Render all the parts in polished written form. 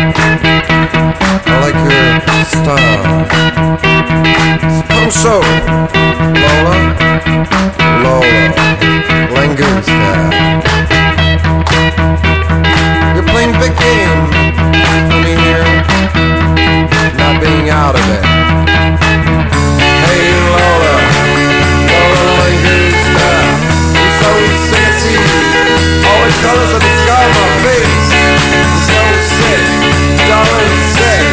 I like your style. Come show, Lola, Lola, Langoon style. You're playing big game, coming here, not being out of it. Hey Lola, Lola Langoon style. You're so sexy, all the colors of the sky on my face. You're so sick, darling sick,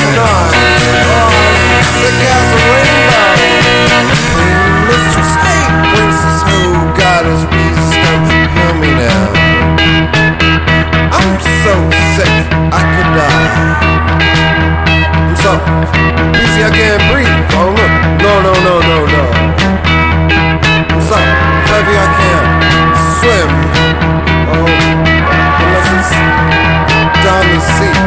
sick as a rainbow. Mistress, hey, princess, who got his pieces, come hear me now. I'm so sick, I could die. I'm so busy, I can't breathe. Oh no, no, no, no, no. I'm so heavy, I can't swim. Oh, unless it's down the sea.